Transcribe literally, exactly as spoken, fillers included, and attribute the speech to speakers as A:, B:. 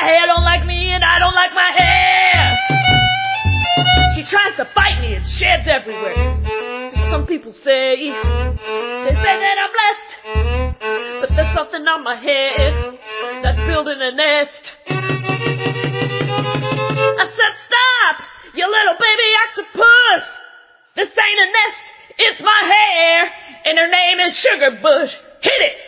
A: hair don't like me and I don't like my hair. She tries to fight me and sheds everywhere. Some people say, they say that I'm blessed, but there's something on my head that's building a nest. I said, stop, you little baby octopus. This ain't a nest, it's my hair, and her name is Sugar Bush. Hit it!